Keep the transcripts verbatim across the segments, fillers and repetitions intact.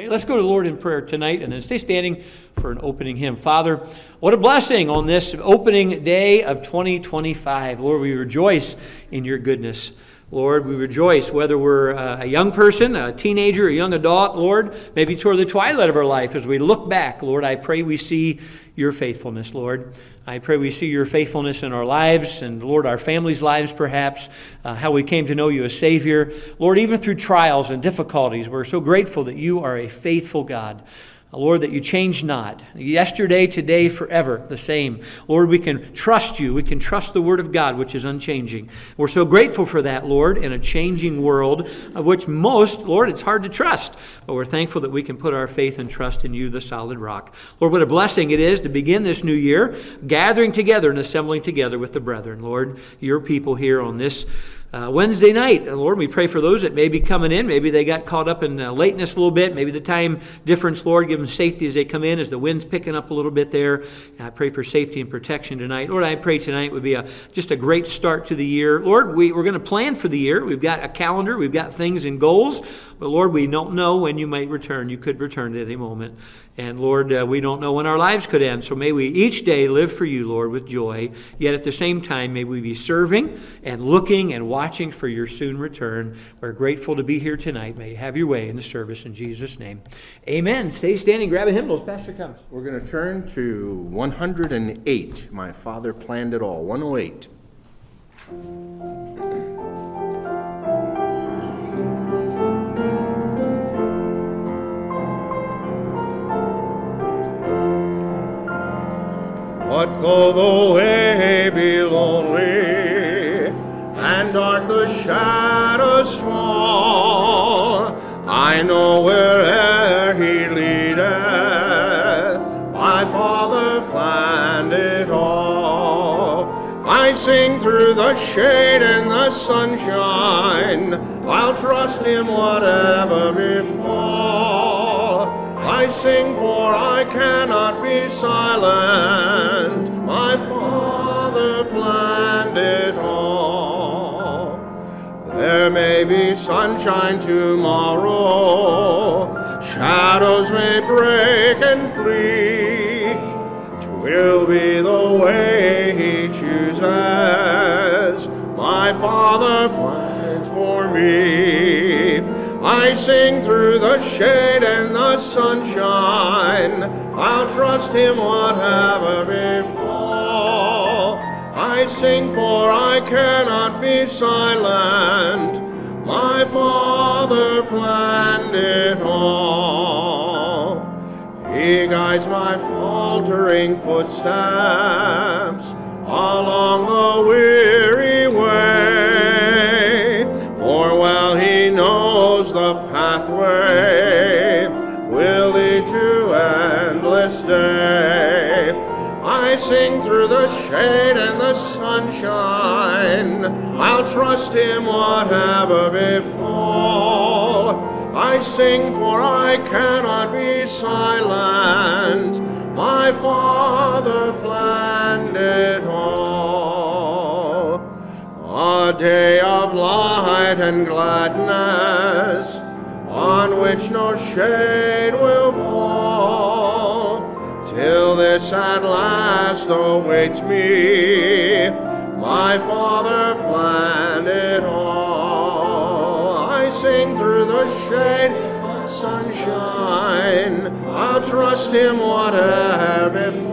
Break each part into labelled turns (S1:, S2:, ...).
S1: Okay, let's go to the Lord in prayer tonight and then stay standing for an opening hymn. Father, what a blessing on this opening day of twenty twenty-five. Lord, we rejoice in your goodness. Lord, we rejoice whether we're a young person, a teenager, a young adult, Lord, maybe toward the twilight of our life. As we look back, Lord, I pray we see your faithfulness, Lord. I pray we see your faithfulness in our lives and, Lord, our families' lives perhaps, uh, how we came to know you as Savior. Lord, even through trials and difficulties, we're so grateful that you are a faithful God. Lord, that you change not. Yesterday, today, forever, the same. Lord, we can trust you. We can trust the Word of God, which is unchanging. We're so grateful for that, Lord, in a changing world, of which most, Lord, it's hard to trust. But we're thankful that we can put our faith and trust in you, the solid rock. Lord, what a blessing it is to begin this new year, gathering together and assembling together with the brethren. Lord, your people here on this Uh, Wednesday night. And Lord, we pray for those that may be coming in. Maybe they got caught up in uh, lateness a little bit. Maybe the time difference, Lord, give them safety as they come in, as the wind's picking up a little bit there. And I pray for safety and protection tonight. Lord, I pray tonight would be a just a great start to the year. Lord, we, we're going to plan for the year. We've got a calendar. We've got things and goals. But Lord, we don't know when you might return. You could return at any moment. And Lord, uh, we don't know when our lives could end. So may we each day live for you, Lord, with joy. Yet at the same time, may we be serving and looking and watching for your soon return. We're grateful to be here tonight. May you have your way in the service in Jesus' name. Amen. Stay standing. Grab a hymnal as Pastor comes.
S2: We're going to turn to one hundred eight. My Father Planned It All. one oh eight.
S3: What though the way be lonely, and dark the shadows fall, I know where'er he leadeth, my Father planned it all. I sing through the shade and the sunshine, I'll trust him whatever befall. I sing for I cannot be silent, my Father planned it all. There may be sunshine tomorrow, shadows may break and flee, 'twill be the way he chooses, my Father plans for me. I sing through the shade and the sunshine, I'll trust him whatever befall. I sing for I cannot be silent, my Father planned it all. He guides my faltering footsteps along the weary way, for well he knows the pathway will lead to endless day. I sing through the shade and the sunshine, I'll trust him whatever befall. I sing for I cannot be silent, my Father planned it all. A day of light and gladness, on which no shade will fall, till this at last awaits me, my Father planned it all. I sing through the shade of sunshine, I'll trust him whatever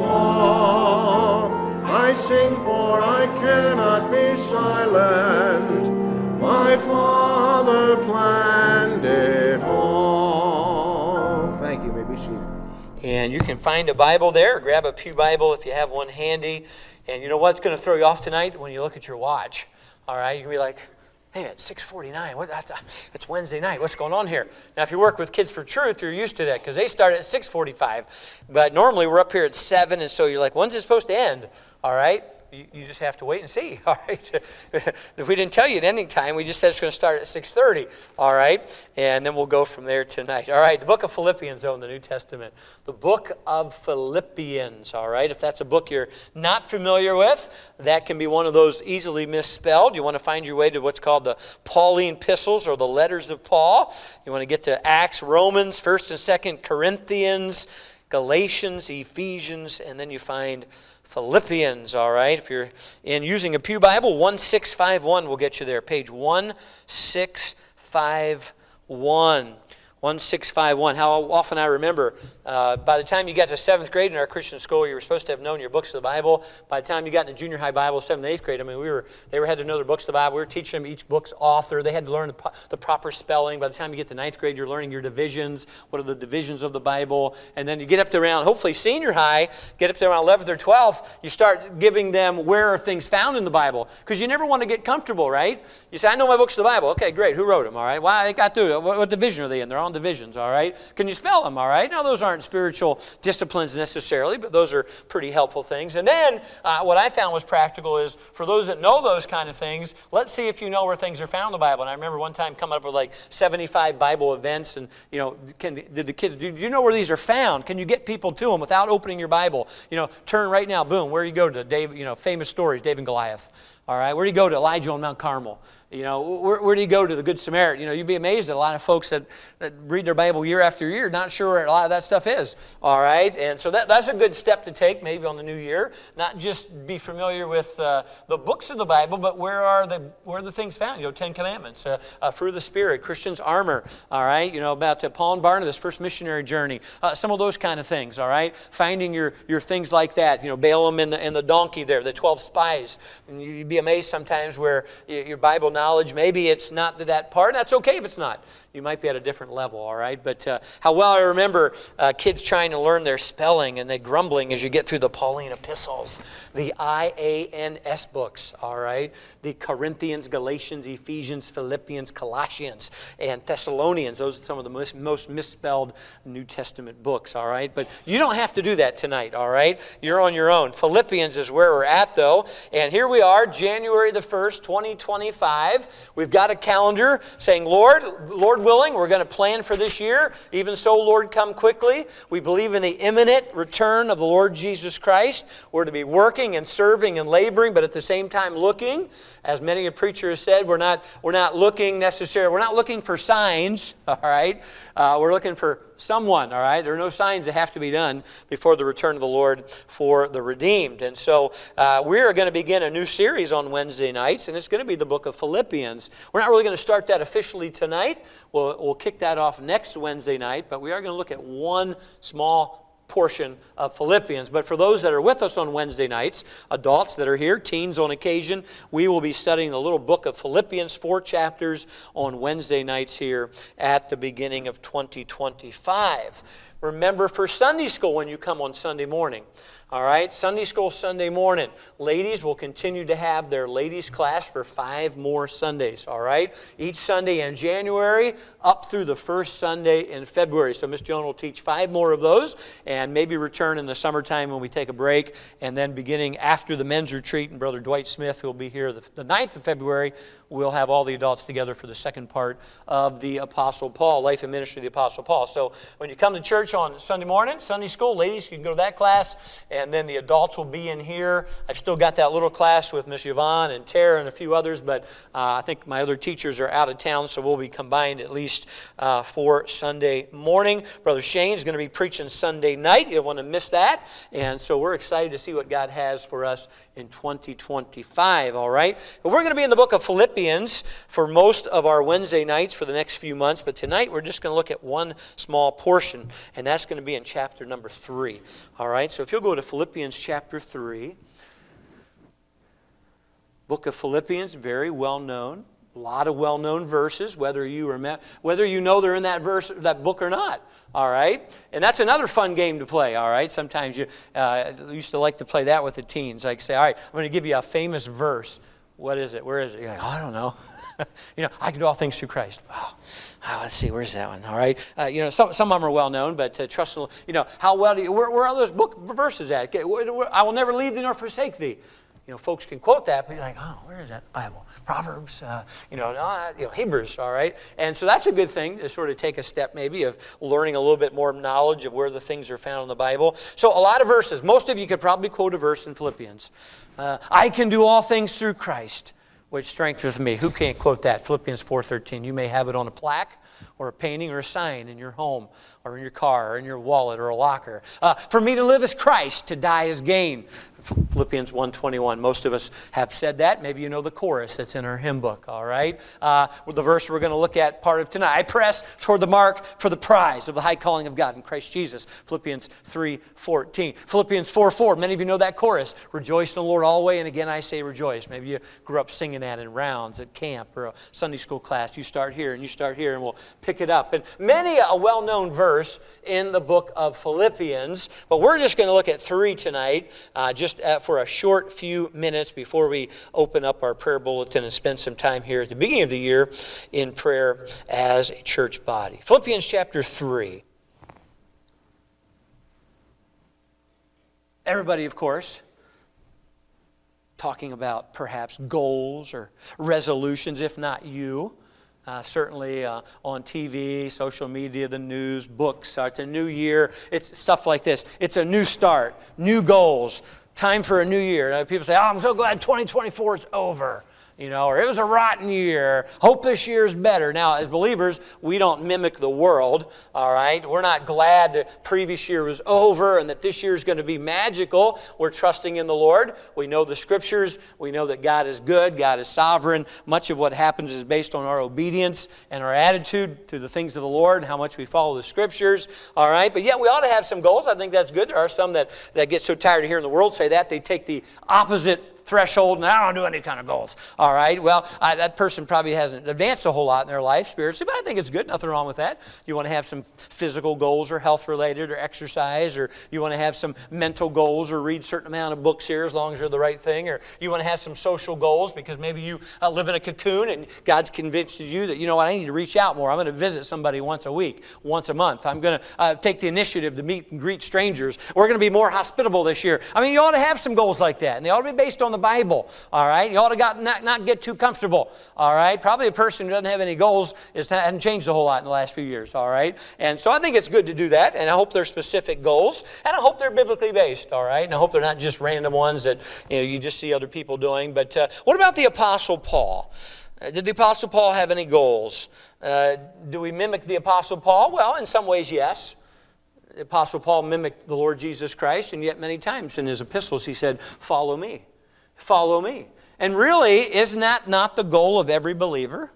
S3: befall. I sing for I cannot be silent, my Father planned it all. Thank you. May be seated.
S1: And you can find a Bible there. Grab a pew Bible if you have one handy. And you know what's going to throw you off tonight? When you look at your watch. All right? You're going to be like, hey, it's six forty-nine. What, that's, it's Wednesday night. What's going on here? Now, if you work with Kids for Truth, you're used to that because they start at six forty-five. But normally we're up here at seven, and so you're like, when's it supposed to end? All right? you, you just have to wait and see, all right? If we didn't tell you at ending time, we just said it's going to start at six thirty, all right? And then we'll go from there tonight. All right, the book of Philippians, though, in the New Testament. The book of Philippians, all right? If that's a book you're not familiar with, that can be one of those easily misspelled. You want to find your way to what's called the Pauline epistles or the letters of Paul. You want to get to Acts, Romans, First and Second Corinthians, Galatians, Ephesians, and then you find Philippians, all right? If you're in using a Pew Bible, one six five one will get you there. Page one six five one. one six five one. How often I remember, uh, by the time you got to seventh grade in our Christian school, you were supposed to have known your books of the Bible. By the time you got into junior high Bible, seventh and eighth grade, I mean, we were they were had to know their books of the Bible. We were teaching them each book's author. They had to learn the, the proper spelling. By the time you get to ninth grade, you're learning your divisions. What are the divisions of the Bible? And then you get up to around, hopefully senior high, get up to around eleventh or twelfth, you start giving them where are things found in the Bible. Because you never want to get comfortable, right? You say, I know my books of the Bible. Okay, great. Who wrote them, all right? Well, they got through. What, what division are they in? They're on divisions, all right? Can you spell them, all right? Now, those aren't spiritual disciplines necessarily, but those are pretty helpful things. And then uh, what I found was practical is for those that know those kind of things, let's see if you know where things are found in the Bible. And I remember one time coming up with like seventy-five Bible events and, you know, can, did the kids, do you know where these are found? Can you get people to them without opening your Bible? You know, turn right now, boom, where do you go to? Dave, you know, famous stories, David and Goliath. All right, where do you go to? Elijah on Mount Carmel. You know, where, where do you go to the Good Samaritan? You know, you'd be amazed at a lot of folks that, that read their Bible year after year, not sure where a lot of that stuff is. All right, and so that, that's a good step to take maybe on the new year. Not just be familiar with uh, the books of the Bible, but where are the where are the things found? You know, Ten Commandments, uh, uh, fruit of the Spirit, Christian's armor. All right, you know, about uh, Paul and Barnabas' first missionary journey. Uh, some of those kind of things. All right, finding your your things like that. You know, Balaam and the, and the donkey there, the twelve spies. And you'd be amazed sometimes where your Bible knowledge, maybe it's not that part. That's okay if it's not. You might be at a different level, all right? But uh, how well I remember uh, kids trying to learn their spelling and they grumbling as you get through the Pauline epistles, the I A N S books, all right? The Corinthians, Galatians, Ephesians, Philippians, Colossians, and Thessalonians. Those are some of the most, most misspelled New Testament books, all right? But you don't have to do that tonight, all right? You're on your own. Philippians is where we're at, though. And here we are, January the first, twenty twenty-five. We've got a calendar saying, Lord, Lord willing, we're going to plan for this year. Even so, Lord, come quickly. We believe in the imminent return of the Lord Jesus Christ. We're to be working and serving and laboring, but at the same time looking. As many a preacher has said, we're not, we're not looking necessarily, we're not looking for signs, all right? Uh, we're looking for someone, all right? There are no signs that have to be done before the return of the Lord for the redeemed. And so uh, we're going to begin a new series on Wednesday nights, and it's going to be the book of Philippians. We're not really going to start that officially tonight. We'll, we'll kick that off next Wednesday night, but we are going to look at one small portion of Philippians. But for those that are with us on Wednesday nights, adults that are here, teens on occasion, we will be studying the little book of Philippians, four chapters on Wednesday nights here at the beginning of twenty twenty-five. Remember for Sunday school when you come on Sunday morning. All right, Sunday school Sunday morning. Ladies will continue to have their ladies class for five more Sundays, all right? Each Sunday in January up through the first Sunday in February. So Miss Joan will teach five more of those and maybe return in the summertime when we take a break. And then beginning after the men's retreat, and Brother Dwight Smith, who will be here the, the ninth of February, we'll have all the adults together for the second part of the Apostle Paul, Life and Ministry of the Apostle Paul. So when you come to church on Sunday morning, Sunday school, ladies, you can go to that class. And then the adults will be in here. I've still got that little class with Miss Yvonne and Tara and a few others, but uh, I think my other teachers are out of town, so we'll be combined at least uh, for Sunday morning. Brother Shane is going to be preaching Sunday night. You don't want to miss that. And so we're excited to see what God has for us in twenty twenty-five, all right? But we're going to be in the book of Philippians for most of our Wednesday nights for the next few months, but tonight we're just going to look at one small portion, and that's going to be in chapter number three, all right? So if you'll go to Philippians chapter three. Book of Philippians, very well known. A lot of well-known verses, whether you remember, whether you know they're in that verse, that book or not. All right, and that's another fun game to play. All right, sometimes you uh, used to like to play that with the teens. Like say, all right, I'm going to give you a famous verse. What is it? Where is it? You're like, oh, I don't know. You know, I can do all things through Christ. Wow. Oh, let's see, where's that one? All right, uh, you know, some some of them are well known, but uh, trust, you know, how well do you? Where, where are those book verses at? I will never leave thee nor forsake thee. You You know, folks can quote that, but you're like, oh, where is that Bible? Proverbs, uh, you know, uh, you know, Hebrews, all right? And so that's a good thing to sort of take a step maybe of learning a little bit more knowledge of where the things are found in the Bible. So a lot of verses. Most of you could probably quote a verse in Philippians. Uh, I can do all things through Christ, which strengthens me. Who can't quote that? Philippians four thirteen. You may have it on a plaque or a painting or a sign in your home or in your car or in your wallet or a locker. Uh, for me to live is Christ, to die is gain. Philippians one twenty-one. Most of us have said that. Maybe you know the chorus that's in our hymn book, all right? Uh, well, the verse we're going to look at part of tonight. I press toward the mark for the prize of the high calling of God in Christ Jesus. Philippians three fourteen. Philippians four four. Many of you know that chorus. Rejoice in the Lord always, and again I say rejoice. Maybe you grew up singing that in rounds at camp or a Sunday school class. You start here and you start here and we'll pick it up. And many a well-known verse in the book of Philippians, but we're just going to look at three tonight, uh, just for a short few minutes before we open up our prayer bulletin and spend some time here at the beginning of the year in prayer as a church body. Philippians chapter three. Everybody, of course, talking about perhaps goals or resolutions, if not you. Uh, certainly uh, on T V, social media, the news, books. Uh, it's a new year. It's stuff like this. It's a new start, new goals, time for a new year. Uh, people say, oh, I'm so glad twenty twenty-four is over. You know, or it was a rotten year. Hope this year is better. Now, as believers, we don't mimic the world, all right? We're not glad the previous year was over and that this year is going to be magical. We're trusting in the Lord. We know the Scriptures. We know that God is good. God is sovereign. Much of what happens is based on our obedience and our attitude to the things of the Lord and how much we follow the Scriptures, all right? But yet we ought to have some goals. I think that's good. There are some that, that get so tired of hearing the world say that, they take the opposite threshold, and I don't do any kind of goals. All right, well, I, that person probably hasn't advanced a whole lot in their life spiritually, but I think it's good. Nothing wrong with that. You want to have some physical goals or health-related or exercise, or you want to have some mental goals or read a certain amount of books here as long as they're the right thing, or you want to have some social goals because maybe you uh, live in a cocoon and God's convinced you that, you know what, I need to reach out more. I'm going to visit somebody once a week, once a month. I'm going to uh, take the initiative to meet and greet strangers. We're going to be more hospitable this year. I mean, you ought to have some goals like that, and they ought to be based on the Bible, all right? You ought to got, not, not get too comfortable, all right? Probably a person who doesn't have any goals is, hasn't changed a whole lot in the last few years, all right? And so I think it's good to do that, and I hope they're specific goals, and I hope they're biblically based, all right? And I hope they're not just random ones that, you know, you just see other people doing. But uh, what about the Apostle Paul? Uh, did the Apostle Paul have any goals? Uh, do we mimic the Apostle Paul? Well, in some ways, yes. The Apostle Paul mimicked the Lord Jesus Christ, and yet many times in his epistles he said, follow me. Follow me. And really, isn't that not the goal of every believer?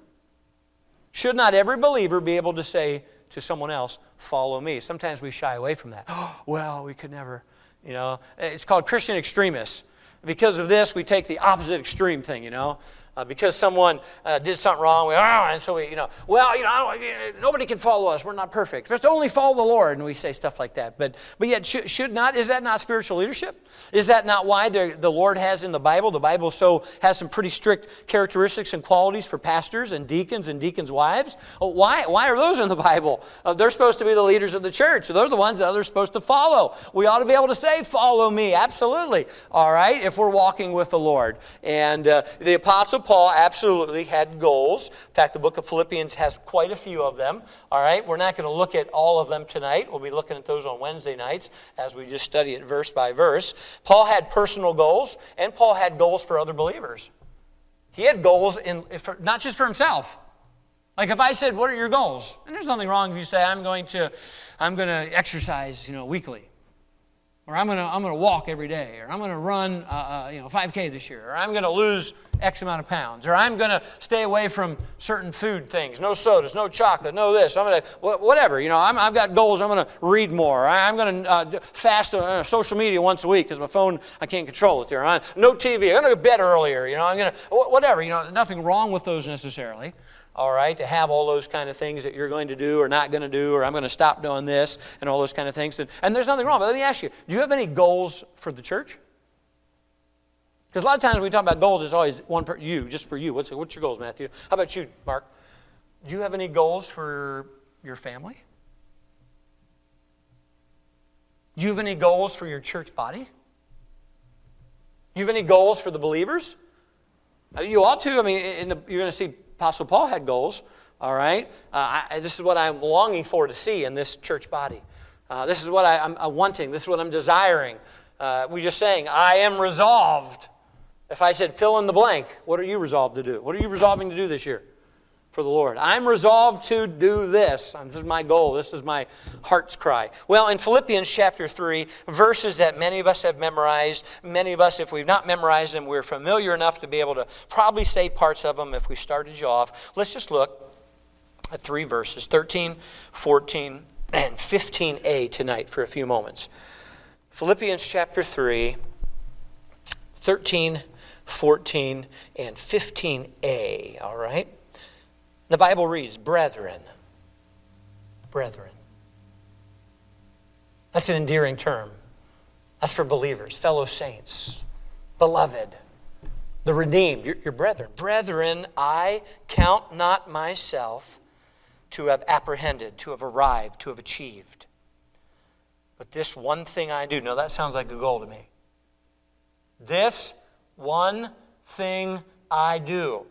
S1: Should not every believer be able to say to someone else, follow me? Sometimes we shy away from that. Oh, well, we could never, you know. It's called Christian extremists. Because of this, we take the opposite extreme thing, you know. Uh, because someone uh, did something wrong, we, oh, and so we, you know, well, you know, I don't, nobody can follow us. We're not perfect. Just only follow the Lord, and we say stuff like that. But, but yet, should, should not? Is that not spiritual leadership? Is that not why the, the Lord has in the Bible? The Bible so has some pretty strict characteristics and qualities for pastors and deacons and deacons' wives. Well, why? Why are those in the Bible? Uh, they're supposed to be the leaders of the church. So they're the ones that others are supposed to follow. We ought to be able to say, "Follow me." Absolutely. All right, if we're walking with the Lord. And uh, the Apostle Paul absolutely had goals. In fact, the book of Philippians has quite a few of them. All right, we're not going to look at all of them tonight. We'll be looking at those on Wednesday nights as we just study it verse by verse. Paul had personal goals, and Paul had goals for other believers. He had goals in for, not just for himself. Like if I said, "What are your goals?" And there's nothing wrong if you say, "I'm going to, I'm going to exercise, you know, weekly." Or I'm going to I'm going to walk every day, or I'm going to run uh, uh, you know five K this year, or I'm going to lose X amount of pounds, or I'm going to stay away from certain food things, no sodas, no chocolate, no this. I'm going to whatever, you know. I'm, I've got goals. I'm going to read more. I'm going to uh, fast uh, social media once a week because my phone I can't control it there. I'm, no T V. I'm going to go to bed earlier. You know, I'm going to whatever. You know, nothing wrong with those necessarily. All right, to have all those kind of things that you're going to do or not going to do, or I'm going to stop doing this and all those kind of things. And, and there's nothing wrong. But let me ask you, do you have any goals for the church? Because a lot of times when we talk about goals, it's always one per you, just for you. What's, what's your goals, Matthew? How about you, Mark? Do you have any goals for your family? Do you have any goals for your church body? You have any goals for the believers? You ought to. I mean, in the, you're going to see Apostle Paul had goals, all right? Uh, I, this is what I'm longing for to see in this church body. Uh, this is what I, I'm, I'm wanting. This is what I'm desiring. Uh, we just saying, I am resolved. If I said fill in the blank, what are you resolved to do? What are you resolving to do this year for the Lord? I'm resolved to do this. This is my goal. This is my heart's cry. Well, in Philippians chapter three, verses that many of us have memorized, many of us, if we've not memorized them, we're familiar enough to be able to probably say parts of them if we started you off. Let's just look at three verses, thirteen, fourteen, and fifteen a tonight for a few moments. Philippians chapter three, thirteen, fourteen, and fifteen a, all right? The Bible reads, brethren. Brethren. That's an endearing term. That's for believers, fellow saints, beloved, the redeemed, your, your brethren. Brethren, I count not myself to have apprehended, to have arrived, to have achieved. But this one thing I do. Now that sounds like a goal to me. This one thing I do.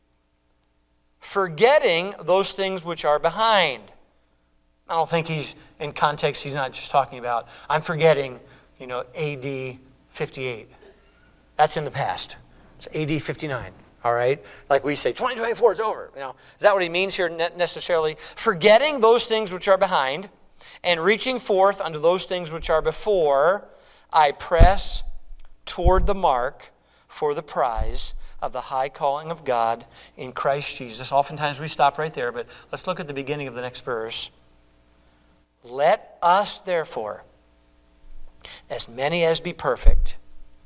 S1: Forgetting those things which are behind. I don't think he's, in context, he's not just talking about, I'm forgetting, you know, A D fifty-eight. That's in the past. It's A D fifty-nine, all right? Like we say, twenty twenty-four, it's over. You know, is that what he means here necessarily? Forgetting those things which are behind and reaching forth unto those things which are before, I press toward the mark for the prize of the high calling of God in Christ Jesus. Oftentimes we stop right there, but let's look at the beginning of the next verse. Let us therefore, as many as be perfect,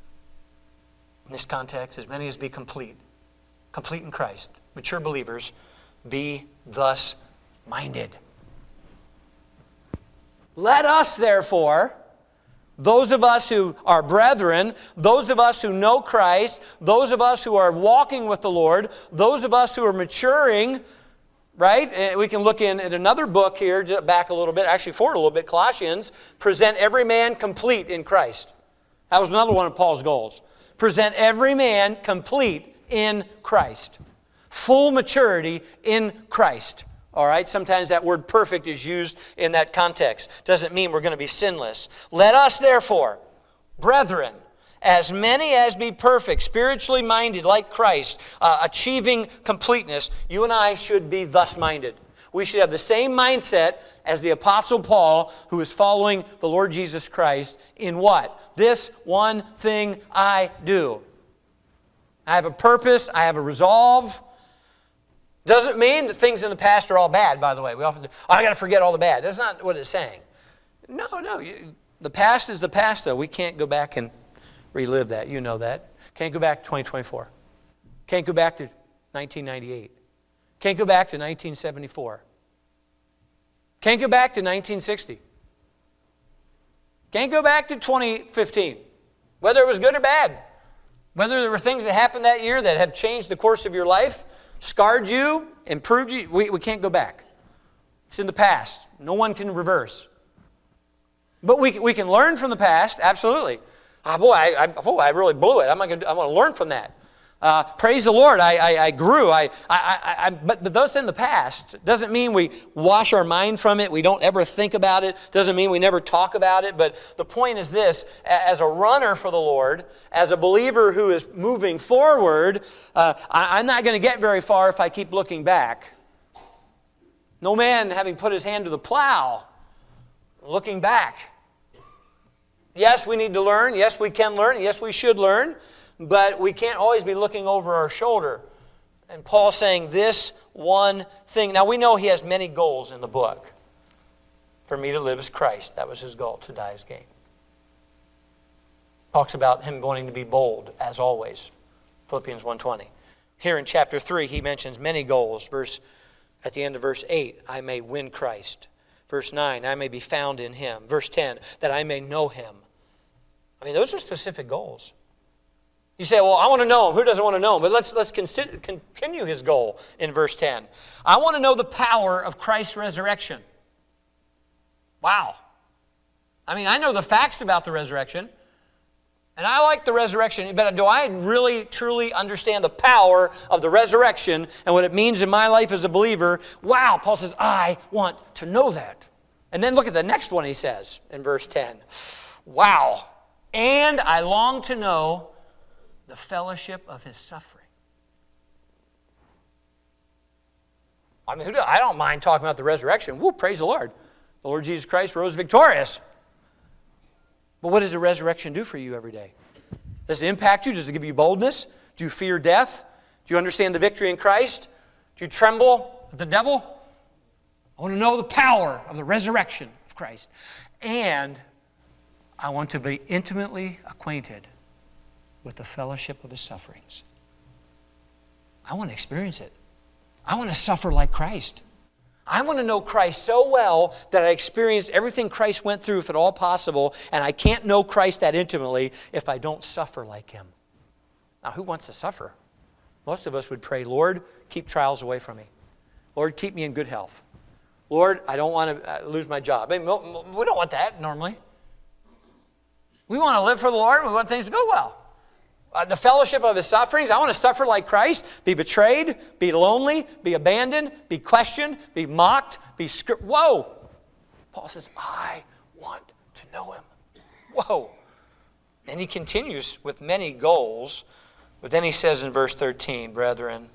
S1: in this context, as many as be complete, complete in Christ, mature believers, be thus minded. Let us therefore, those of us who are brethren, those of us who know Christ, those of us who are walking with the Lord, those of us who are maturing, right? We can look in at another book here, back a little bit, actually forward a little bit, Colossians, present every man complete in Christ. That was another one of Paul's goals. Present every man complete in Christ. Full maturity in Christ. All right, sometimes that word perfect is used in that context. Doesn't mean we're going to be sinless. Let us therefore, brethren, as many as be perfect, spiritually minded like Christ, uh, achieving completeness, you and I should be thus minded. We should have the same mindset as the Apostle Paul, who is following the Lord Jesus Christ in what? This one thing I do. I have a purpose, I have a resolve. Doesn't mean that things in the past are all bad, by the way. We often do, oh, I got to forget all the bad. That's not what it's saying. No, no. You, the past is the past, though. We can't go back and relive that. You know that. Can't go back to twenty twenty-four. Can't go back to nineteen ninety-eight. Can't go back to nineteen seventy-four. Can't go back to nineteen sixty. Can't go back to twenty fifteen. Whether it was good or bad. Whether there were things that happened that year that have changed the course of your life, scarred you, improved you, we, we can't go back. It's in the past. No one can reverse. But we, we can learn from the past, absolutely. Oh, boy, I, I, boy, I really blew it. I'm not gonna, I want to learn from that. Uh, praise the Lord, I, I, I grew. I, I, I, I, but, but those in the past doesn't mean we wash our mind from it. We don't ever think about it. Doesn't mean we never talk about it. But the point is this, as a runner for the Lord, as a believer who is moving forward, uh, I, I'm not going to get very far if I keep looking back. No man having put his hand to the plow, looking back. Yes, we need to learn. Yes, we can learn. Yes, we should learn. But we can't always be looking over our shoulder. And Paul's saying this one thing. Now we know he has many goals in the book. For me to live as Christ. That was his goal, to die as gain. Talks about him wanting to be bold, as always. Philippians one twenty. Here in chapter three, he mentions many goals. Verse, at the end of verse eight, I may win Christ. Verse nine, I may be found in him. Verse ten, that I may know him. I mean, those are specific goals. You say, well, I want to know him. Who doesn't want to know him? But let's, let's consider, continue his goal in verse ten. I want to know the power of Christ's resurrection. Wow. I mean, I know the facts about the resurrection. And I like the resurrection, but do I really, truly understand the power of the resurrection and what it means in my life as a believer? Wow, Paul says, I want to know that. And then look at the next one he says in verse ten. Wow. And I long to know the fellowship of his suffering. I mean, I don't mind talking about the resurrection. Woo, praise the Lord. The Lord Jesus Christ rose victorious. But what does the resurrection do for you every day? Does it impact you? Does it give you boldness? Do you fear death? Do you understand the victory in Christ? Do you tremble at the devil? I want to know the power of the resurrection of Christ. And I want to be intimately acquainted with the fellowship of his sufferings. I want to experience it. I want to suffer like Christ. I want to know Christ so well that I experience everything Christ went through, if at all possible, and I can't know Christ that intimately if I don't suffer like him. Now, who wants to suffer? Most of us would pray, Lord, keep trials away from me. Lord, keep me in good health. Lord, I don't want to lose my job. I mean, we don't want that normally. We want to live for the Lord. We want things to go well. Uh, the fellowship of his sufferings, I want to suffer like Christ, be betrayed, be lonely, be abandoned, be questioned, be mocked, be scri- Whoa! Paul says, I want to know him. Whoa! And he continues with many goals, but then he says in verse thirteen, brethren,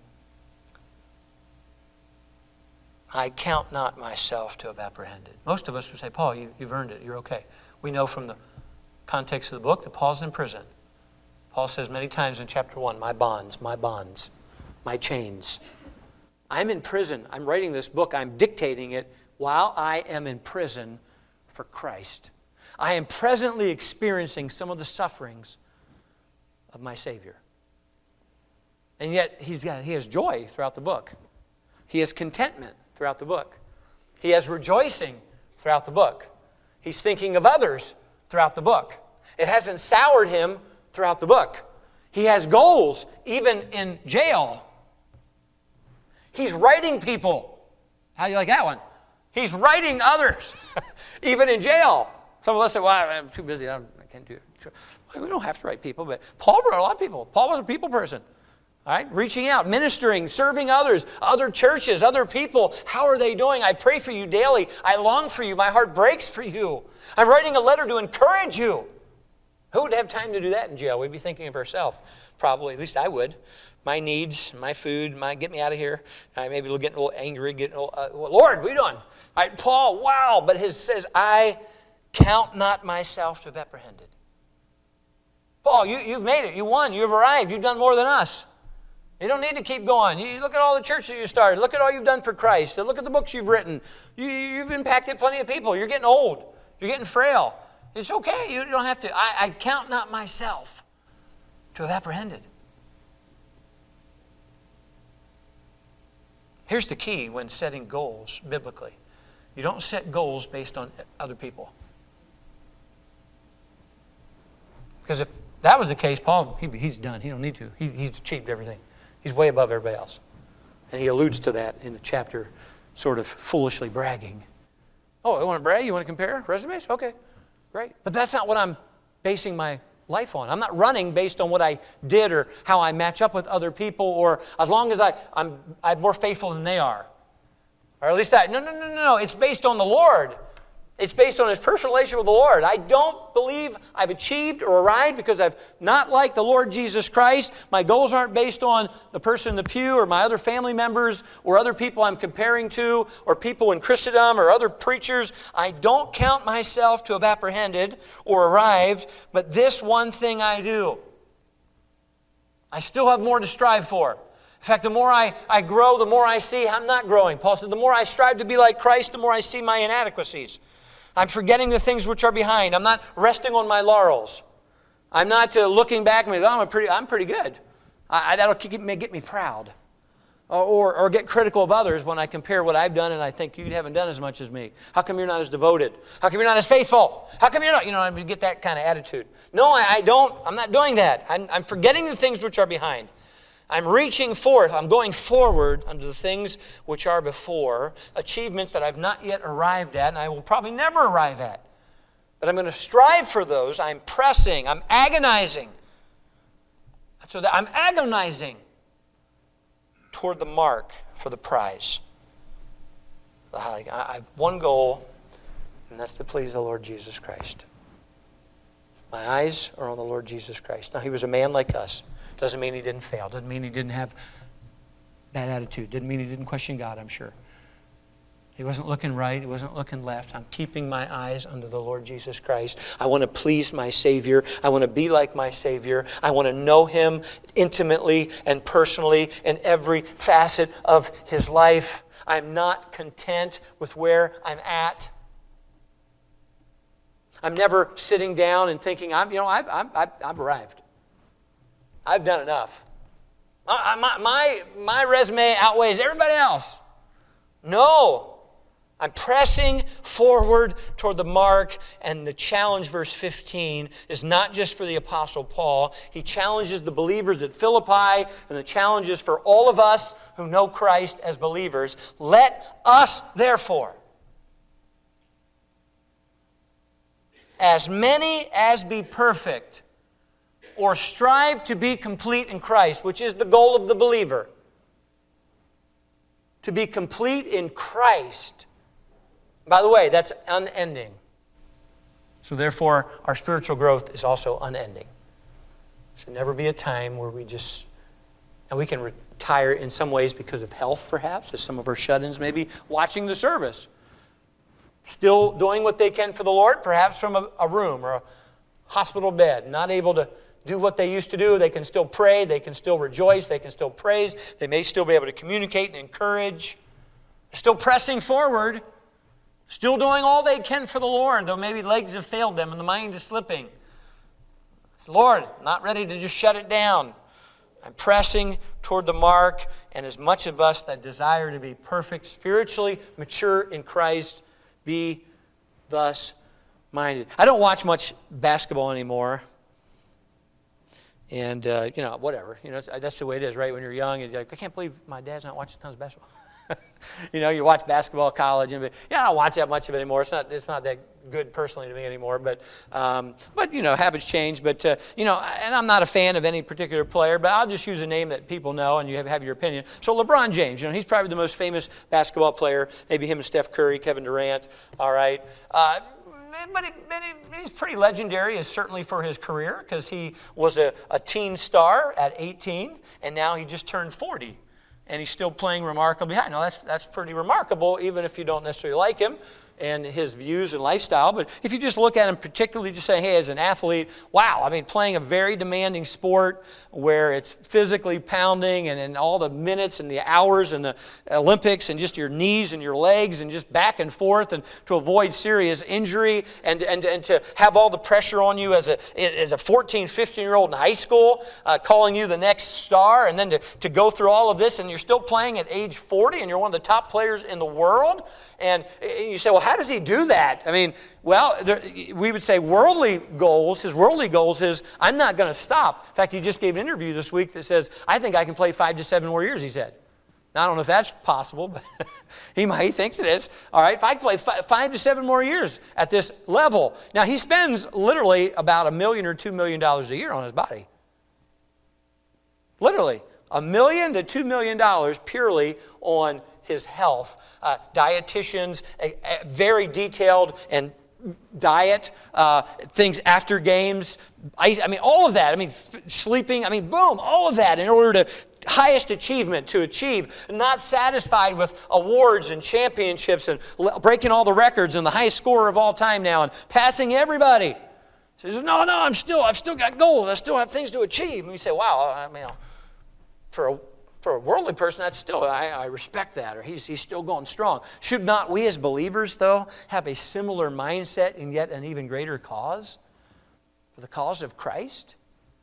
S1: I count not myself to have apprehended. Most of us would say, Paul, you, you've earned it. You're okay. We know from the context of the book that Paul's in prison. Paul says many times in chapter one, my bonds, my bonds, my chains. I'm in prison. I'm writing this book. I'm dictating it while I am in prison for Christ. I am presently experiencing some of the sufferings of my Savior. And yet he's got, he has joy throughout the book. He has contentment throughout the book. He has rejoicing throughout the book. He's thinking of others throughout the book. It hasn't soured him throughout the book. He has goals, even in jail. He's writing people. How do you like that one? He's writing others, even in jail. Some of us say, well, I'm too busy. I, I can't do it. We don't have to write people, but Paul wrote a lot of people. Paul was a people person. All right? Reaching out, ministering, serving others, other churches, other people. How are they doing? I pray for you daily. I long for you. My heart breaks for you. I'm writing a letter to encourage you. Who would have time to do that in jail? We'd be thinking of ourselves. Probably, at least I would. My needs, my food, my get me out of here. I maybe getting a little angry, getting a little, uh, Lord, what are you doing? All right, Paul, wow. But his says, I count not myself to have apprehended. Paul, you, you've made it. You won. You've arrived. You've done more than us. You don't need to keep going. You look at all the churches you started. Look at all you've done for Christ. Look at the books you've written. You, you've impacted plenty of people. You're getting old. You're getting frail. It's okay. You don't have to. I, I count not myself to have apprehended. Here's the key when setting goals biblically. You don't set goals based on other people. Because if that was the case, Paul, he, he's done. He don't need to. He, he's achieved everything. He's way above everybody else. And he alludes to that in the chapter, sort of foolishly bragging. Oh, you want to brag? You want to compare resumes? Okay. Great. But that's not what I'm basing my life on. I'm not running based on what I did or how I match up with other people, or as long as I, I'm, I'm more faithful than they are. Or at least I, no, no, no, no, no. It's based on the Lord. It's based on his personal relationship with the Lord. I don't believe I've achieved or arrived because I've not liked the Lord Jesus Christ. My goals aren't based on the person in the pew or my other family members or other people I'm comparing to or people in Christendom or other preachers. I don't count myself to have apprehended or arrived, but this one thing I do. I still have more to strive for. In fact, the more I, I grow, the more I see I'm not growing. Paul said, the more I strive to be like Christ, the more I see my inadequacies. I'm forgetting the things which are behind. I'm not resting on my laurels. I'm not uh, looking back and going, oh, I'm pretty, I'm pretty good. I, I, that'll keep me, get me proud. Or, or, or get critical of others when I compare what I've done and I think you haven't done as much as me. How come you're not as devoted? How come you're not as faithful? How come you're not, you know, I mean, get that kind of attitude. No, I, I don't. I'm not doing that. I'm, I'm forgetting the things which are behind. I'm reaching forth. I'm going forward unto the things which are before, achievements that I've not yet arrived at, and I will probably never arrive at. But I'm going to strive for those. I'm pressing. I'm agonizing. So that I'm agonizing toward the mark for the prize. I have one goal, and that's to please the Lord Jesus Christ. My eyes are on the Lord Jesus Christ. Now, he was a man like us. Doesn't mean he didn't fail. Doesn't mean he didn't have bad attitude. Didn't mean he didn't question God, I'm sure. He wasn't looking right. He wasn't looking left. I'm keeping my eyes under the Lord Jesus Christ. I want to please my Savior. I want to be like my Savior. I want to know Him intimately and personally in every facet of His life. I'm not content with where I'm at. I'm never sitting down and thinking, I'm, you know, I've, I've, I've arrived. I've done enough. My, my, my, my resume outweighs everybody else. No. I'm pressing forward toward the mark, and the challenge, verse fifteen, is not just for the Apostle Paul. He challenges the believers at Philippi, and the challenge is for all of us who know Christ as believers. Let us, therefore, as many as be perfect, or strive to be complete in Christ, which is the goal of the believer, to be complete in Christ. By the way, that's unending. So therefore, our spiritual growth is also unending. There should never be a time where we just, and we can retire in some ways because of health perhaps, as some of our shut-ins may be watching the service. Still doing what they can for the Lord, perhaps from a, a room or a hospital bed, not able to do what they used to do. They can still pray, they can still rejoice, they can still praise, they may still be able to communicate and encourage. They're still pressing forward. Still doing all they can for the Lord, though maybe legs have failed them and the mind is slipping. It's, Lord, not ready to just shut it down. I'm pressing toward the mark, and as much of us that desire to be perfect, spiritually mature in Christ, be thus minded. I don't watch much basketball anymore. And, uh, you know, whatever. You know, that's the way it is, right? When you're young, you're like, I can't believe my dad's not watching tons of basketball. You know, you watch basketball at college, and yeah, I don't watch that much of it anymore. It's not, it's not that good personally to me anymore. But, um, but you know, habits change. But uh, you know, and I'm not a fan of any particular player. But I'll just use a name that people know, and you have, have your opinion. So LeBron James, you know, he's probably the most famous basketball player. Maybe him and Steph Curry, Kevin Durant. All right. Uh, But, he, but he, he's pretty legendary, is certainly for his career, because he was a, a teen star at eighteen, and now he just turned forty, and he's still playing remarkably high. Now, that's, that's pretty remarkable, even if you don't necessarily like him and his views and lifestyle. But if you just look at him particularly, just say, hey, as an athlete, wow, I mean, playing a very demanding sport where it's physically pounding, and, and all the minutes and the hours and the Olympics, and just your knees and your legs and just back and forth, and to avoid serious injury, and, and, and to have all the pressure on you as a, as a fourteen, fifteen-year-old in high school, uh, calling you the next star, and then to, to go through all of this, and you're still playing at age forty, and you're one of the top players in the world. And you say, well, how does he do that? I mean, well, there, we would say worldly goals, his worldly goals is, I'm not going to stop. In fact, he just gave an interview this week that says, I think I can play five to seven more years, he said. Now, I don't know if that's possible, but he, might, he thinks it is. All right, if I can play five, five to seven more years at this level. Now, he spends literally about a million or two million dollars a year on his body. Literally, a million to two million dollars purely on his health. Uh, dietitians, a, a very detailed and diet, uh, things after games, ice, I mean, all of that. I mean, f- sleeping, I mean, boom, all of that in order to highest achievement to achieve. Not satisfied with awards and championships and l- breaking all the records and the highest scorer of all time now and passing everybody. He says, no, no, I'm still, I've still got goals. I still have things to achieve. And you say, wow, I mean, for a For a worldly person, that's still, I, I respect that, or he's, he's still going strong. Should not we as believers, though, have a similar mindset and yet an even greater cause? For the cause of Christ?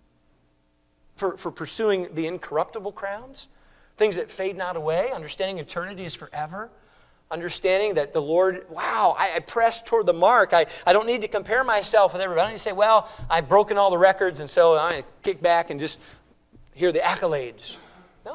S1: For, for pursuing the incorruptible crowns? Things that fade not away? Understanding eternity is forever? Understanding that the Lord, wow, I, I press toward the mark. I, I don't need to compare myself with everybody. I don't need to say, well, I've broken all the records, and so I kick back and just hear the accolades. No,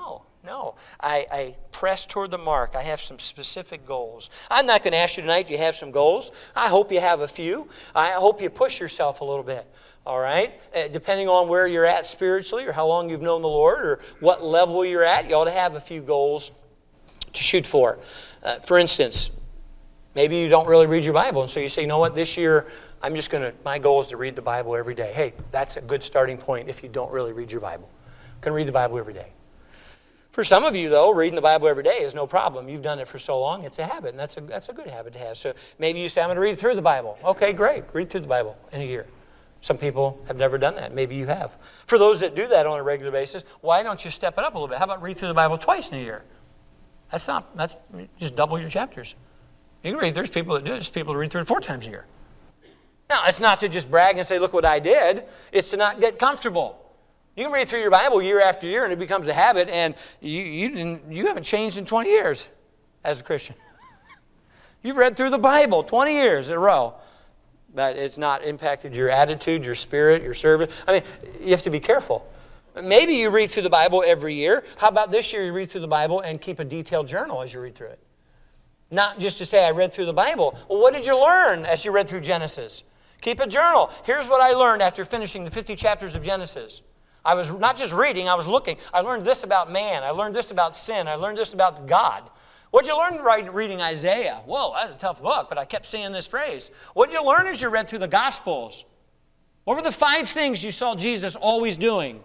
S1: No, I, I press toward the mark. I have some specific goals. I'm not going to ask you tonight, do you have some goals? I hope you have a few. I hope you push yourself a little bit, all right? Uh, depending on where you're at spiritually or how long you've known the Lord or what level you're at, you ought to have a few goals to shoot for. Uh, for instance, maybe you don't really read your Bible, and so you say, you know what, this year, I'm just going to, my goal is to read the Bible every day. Hey, that's a good starting point if you don't really read your Bible. You can read the Bible every day. For some of you, though, reading the Bible every day is no problem. You've done it for so long, it's a habit, and that's a, that's a good habit to have. So maybe you say, I'm going to read through the Bible. Okay, great. Read through the Bible in a year. Some people have never done that. Maybe you have. For those that do that on a regular basis, why don't you step it up a little bit? How about read through the Bible twice in a year? That's not, that's just double your chapters. You can read, there's people that do it. There's people that read through it four times a year. Now, it's not to just brag and say, look what I did. It's to not get comfortable. You can read through your Bible year after year, and it becomes a habit, and you, you, didn't, you haven't changed in twenty years as a Christian. You've read through the Bible twenty years in a row, but it's not impacted your attitude, your spirit, your service. I mean, you have to be careful. Maybe you read through the Bible every year. How about this year you read through the Bible and keep a detailed journal as you read through it? Not just to say, I read through the Bible. Well, what did you learn as you read through Genesis? Keep a journal. Here's what I learned after finishing the fifty chapters of Genesis. I was not just reading, I was looking. I learned this about man. I learned this about sin. I learned this about God. What did you learn right reading Isaiah? Whoa, that's a tough book, but I kept seeing this phrase. What did you learn as you read through the Gospels? What were the five things you saw Jesus always doing?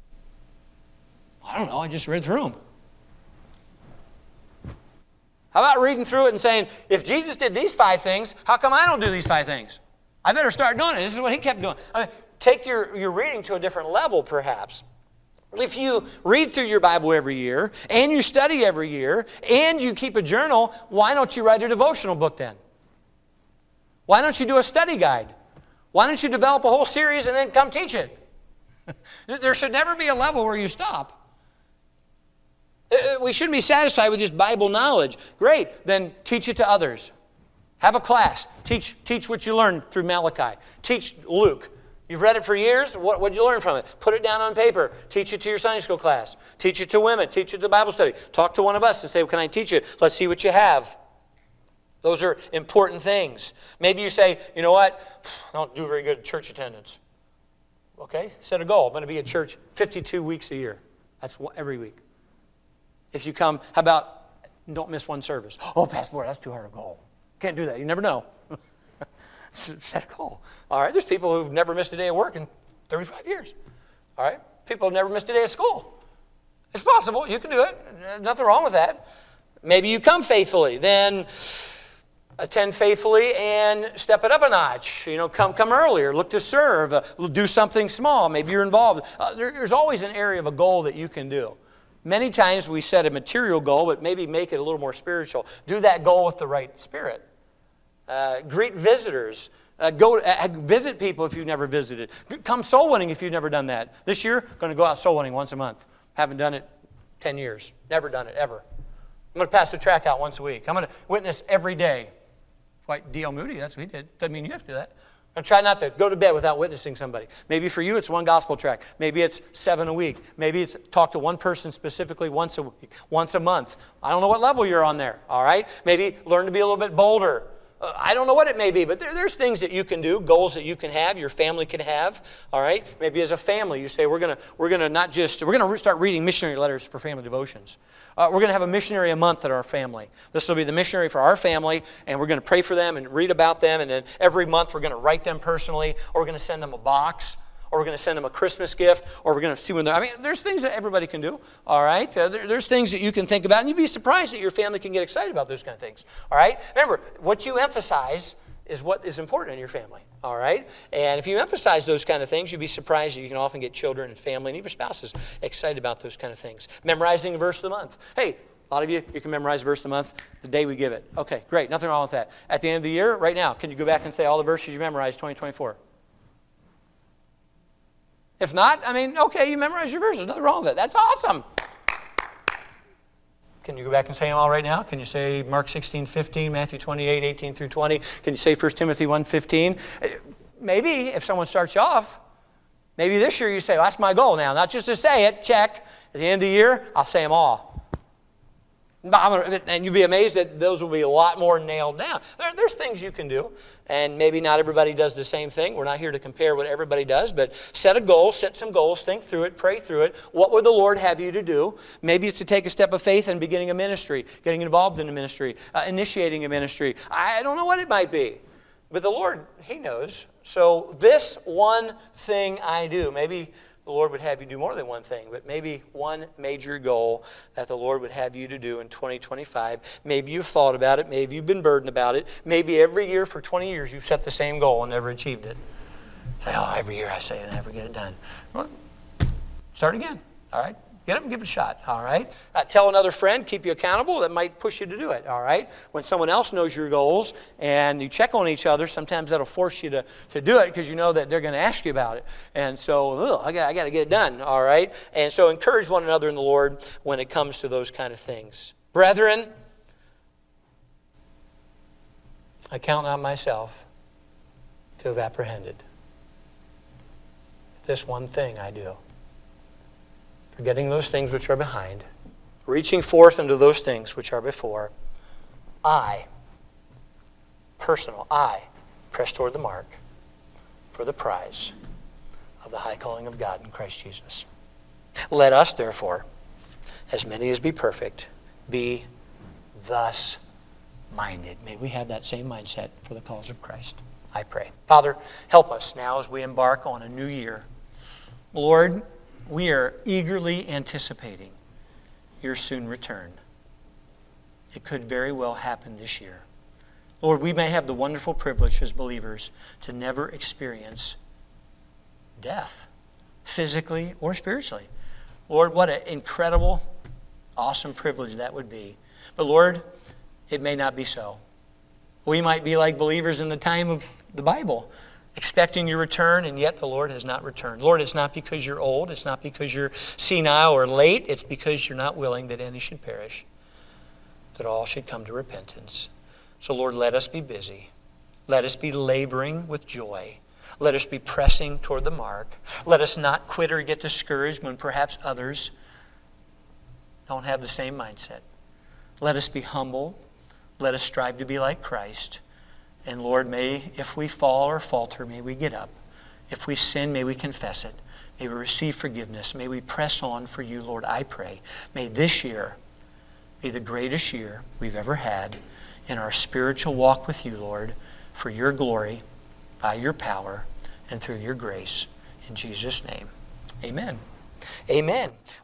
S1: I don't know, I just read through them. How about reading through it and saying, if Jesus did these five things, how come I don't do these five things? I better start doing it. This is what he kept doing. I mean, take your, your reading to a different level, perhaps. If you read through your Bible every year, and you study every year, and you keep a journal, why don't you write a devotional book then? Why don't you do a study guide? Why don't you develop a whole series and then come teach it? There should never be a level where you stop. We shouldn't be satisfied with just Bible knowledge. Great, then teach it to others. Have a class. Teach, teach what you learned through Malachi. Teach Luke. You've read it for years. What did you learn from it? Put it down on paper. Teach it to your Sunday school class. Teach it to women. Teach it to Bible study. Talk to one of us and say, well, can I teach it? Let's see what you have. Those are important things. Maybe you say, you know what? I don't do very good at church attendance. Okay, set a goal. I'm going to be at church fifty-two weeks a year. That's every week. If you come, how about don't miss one service? Oh, Pastor Lord, that's too hard a goal. Can't do that. You never know. Set a goal. All right, there's people who've never missed a day of work in thirty-five years. All right, people have never missed a day of school. It's possible. You can do it. There's nothing wrong with that. Maybe you come faithfully. Then attend faithfully and step it up a notch. You know, come come earlier. Look to serve. Uh, do something small. Maybe you're involved. Uh, there, there's always an area of a goal that you can do. Many times we set a material goal, but maybe make it a little more spiritual. Do that goal with the right spirit. Uh, greet visitors. Uh, go uh, visit people if you've never visited. Come soul winning if you've never done that. This year, going to go out soul winning once a month. Haven't done it ten years. Never done it, ever. I'm going to pass the track out once a week. I'm going to witness every day. Like D L Moody, that's what he did. Doesn't mean you have to do that. I'm going to try not to go to bed without witnessing somebody. Maybe for you, it's one gospel track. Maybe it's seven a week. Maybe it's talk to one person specifically once a week, once a month. I don't know what level you're on there, all right? Maybe learn to be a little bit bolder. Uh, I don't know what it may be, but there, there's things that you can do, goals that you can have, your family can have, all right? Maybe as a family, you say, we're going to we're gonna not just, we're going to start reading missionary letters for family devotions. Uh, we're going to have a missionary a month at our family. This will be the missionary for our family, and we're going to pray for them and read about them, and then every month we're going to write them personally, or we're going to send them a box, or we're going to send them a Christmas gift, or we're going to see when they're, I mean, there's things that everybody can do, all right? Uh, there, there's things that you can think about, and you'd be surprised that your family can get excited about those kind of things, all right? Remember, what you emphasize is what is important in your family, all right? And if you emphasize those kind of things, you'd be surprised that you can often get children and family and even spouses excited about those kind of things. Memorizing a verse of the month. Hey, a lot of you, you can memorize a verse of the month the day we give it. Okay, great, nothing wrong with that. At the end of the year, right now, can you go back and say all the verses you memorized twenty twenty-four? If not, I mean, okay, you memorize your verses. Nothing wrong with it. That's awesome. Can you go back and say them all right now? Can you say Mark sixteen fifteen, Matthew twenty-eight eighteen through twenty? Can you say First Timothy one fifteen? Maybe if someone starts you off, maybe this year you say, well, that's my goal now. Not just to say it, check. At the end of the year, I'll say them all. And you'd be amazed that those will be a lot more nailed down. There, there's things you can do, and maybe not everybody does the same thing. We're not here to compare what everybody does, but set a goal, set some goals, think through it, pray through it. What would the Lord have you to do? Maybe it's to take a step of faith in beginning a ministry, getting involved in a ministry, uh, initiating a ministry. I don't know what it might be, but the Lord, He knows. So this one thing I do, maybe the Lord would have you do more than one thing, but maybe one major goal that the Lord would have you to do in twenty twenty-five. Maybe you've thought about it. Maybe you've been burdened about it. Maybe every year for twenty years you've set the same goal and never achieved it. Say, oh, every year I say it and never get it done. Well, start again, all right? Get up and give it a shot, all right? Uh, tell another friend, keep you accountable. That might push you to do it, all right? When someone else knows your goals and you check on each other, sometimes that'll force you to, to do it because you know that they're going to ask you about it. And so, ugh, I got I got to get it done, all right? And so encourage one another in the Lord when it comes to those kind of things. Brethren, I count not myself to have apprehended. This one thing I do. Forgetting those things which are behind, reaching forth unto those things which are before, I, personal, I, press toward the mark for the prize of the high calling of God in Christ Jesus. Let us, therefore, as many as be perfect, be thus minded. May we have that same mindset for the cause of Christ, I pray. Father, help us now as we embark on a new year. Lord, we are eagerly anticipating your soon return. It could very well happen this year. Lord, we may have the wonderful privilege as believers to never experience death, physically or spiritually. Lord, what an incredible, awesome privilege that would be. But Lord, it may not be so. We might be like believers in the time of the Bible, expecting your return, and yet the Lord has not returned. Lord, it's not because you're old. It's not because you're senile or late. It's because you're not willing that any should perish, that all should come to repentance. So, Lord, let us be busy. Let us be laboring with joy. Let us be pressing toward the mark. Let us not quit or get discouraged when perhaps others don't have the same mindset. Let us be humble. Let us strive to be like Christ. And Lord, may, if we fall or falter, may we get up. If we sin, may we confess it. May we receive forgiveness. May we press on for you, Lord, I pray. May this year be the greatest year we've ever had in our spiritual walk with you, Lord, for your glory, by your power, and through your grace. In Jesus' name, amen. Amen.